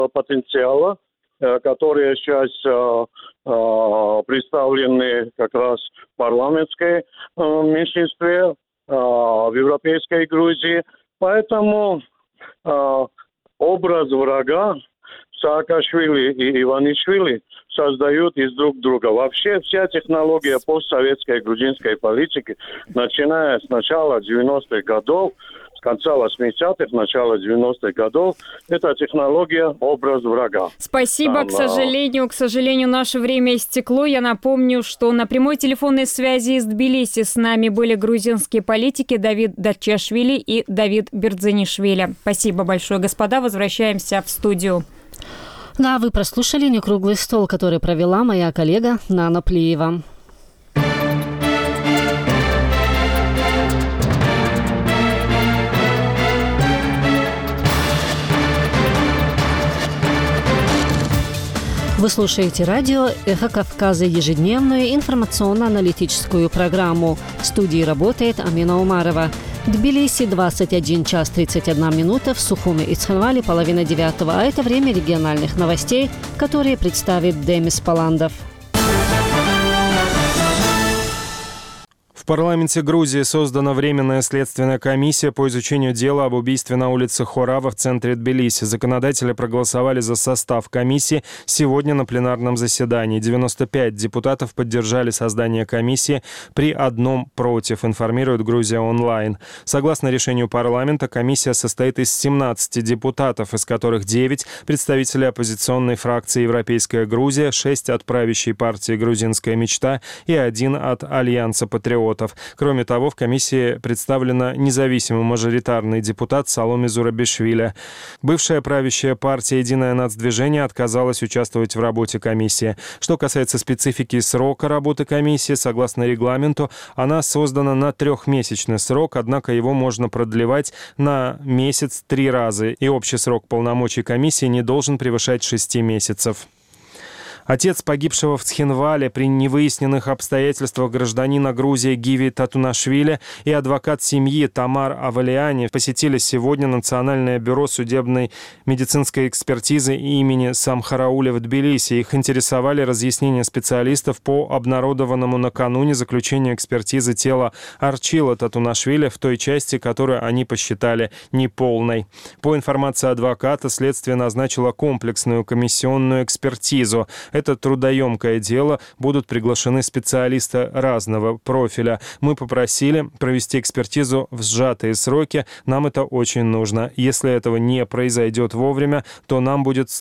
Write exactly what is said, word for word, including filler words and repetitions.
потенциала, которые сейчас представлены как раз в парламентской меньшинстве в Европейской Грузии. Поэтому образ врага Саакашвили и Иванишвили создают из друг друга. Вообще вся технология постсоветской грузинской политики, начиная с начала девяностых годов, с конца восьмидесятых, начала девяностых годов, это технология образ врага. Спасибо. Там, к сожалению, к сожалению, наше время истекло. Я напомню, что на прямой телефонной связи из Тбилиси с нами были грузинские политики Давид Дачешвили и Давид Бердзинишвили. Спасибо большое, господа. Возвращаемся в студию. Да, вы прослушали «Некруглый стол», который провела моя коллега Нана Плиева. Вы слушаете радио «Эхо Кавказа», ежедневную информационно-аналитическую программу. В студии работает Амина Умарова. Тбилиси двадцать один час тридцать одна минута, в Сухуми и Цхинвале половина девятого, а это время региональных новостей, которые представит Демис Паландов. В парламенте Грузии создана Временная следственная комиссия по изучению дела об убийстве на улице Хорава в центре Тбилиси. Законодатели проголосовали за состав комиссии сегодня на пленарном заседании. девяносто пять депутатов поддержали создание комиссии при одном против, информирует Грузия онлайн. Согласно решению парламента, комиссия состоит из семнадцати депутатов, из которых девять представителей оппозиционной фракции «Европейская Грузия», шесть от правящей партии «Грузинская мечта» и один от Альянса патриотов. Кроме того, в комиссии представлена независимый мажоритарный депутат Саломе Зурабишвили. Бывшая правящая партия «Единое нацдвижение» отказалась участвовать в работе комиссии. Что касается специфики срока работы комиссии, согласно регламенту, она создана на трехмесячный срок, однако его можно продлевать на месяц три раза, и общий срок полномочий комиссии не должен превышать шести месяцев. Отец погибшего в Цхинвале при невыясненных обстоятельствах гражданина Грузии Гиви Татунашвили и адвокат семьи Тамар Авалиани посетили сегодня Национальное бюро судебной медицинской экспертизы имени Самхарауля в Тбилиси. Их интересовали разъяснения специалистов по обнародованному накануне заключению экспертизы тела Арчила Татунашвили в той части, которую они посчитали неполной. По информации адвоката, следствие назначило комплексную комиссионную экспертизу. Это трудоемкое дело, будут приглашены специалисты разного профиля. Мы попросили провести экспертизу в сжатые сроки, нам это очень нужно. Если этого не произойдет вовремя, то нам будет